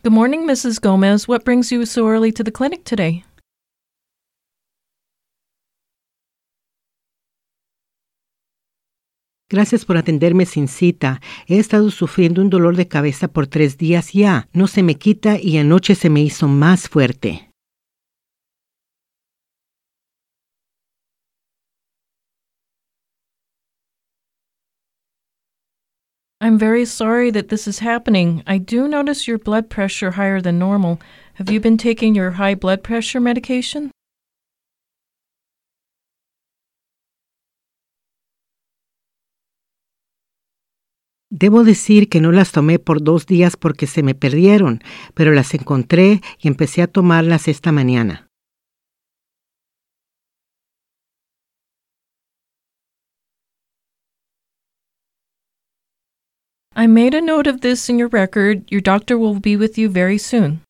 Good morning, Mrs. Gomez. What brings you so early to the clinic today? Gracias por atenderme sin cita. He estado sufriendo un dolor de cabeza por 3 días ya. No se me quita y anoche se me hizo más fuerte. I'm very sorry that this is happening. I do notice your blood pressure higher than normal. Have you been taking your high blood pressure medication? Debo decir que no las tomé por 2 días porque se me perdieron, pero las encontré y empecé a tomarlas esta mañana. I made a note of this in your record. Your doctor will be with you very soon.